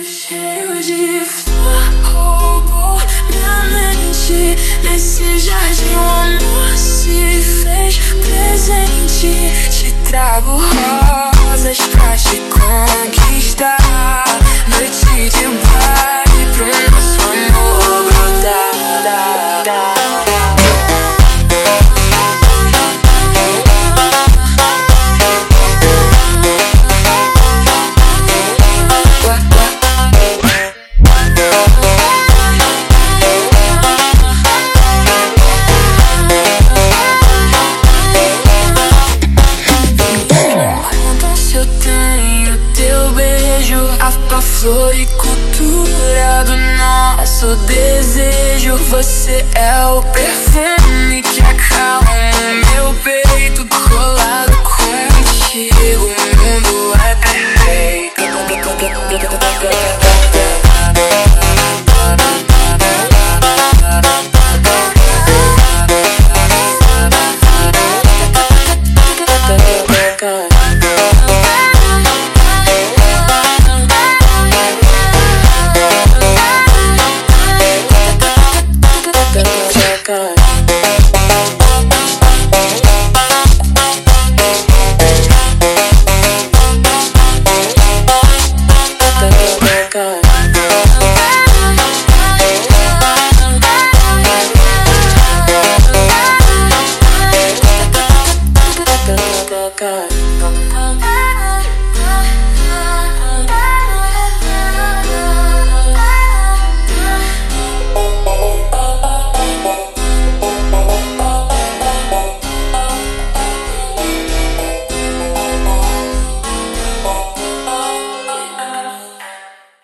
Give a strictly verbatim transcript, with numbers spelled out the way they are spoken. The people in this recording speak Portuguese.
cheio de flor roubou minha mente. Nesse jardim o amor se fez presente. Te trago rosas pra te conquistar. Noite de baile pro nosso amor brotar. A floricultura do nosso desejo. Você é o perfume que acalma meu peito. Colado contigo, o mundo é perfeito.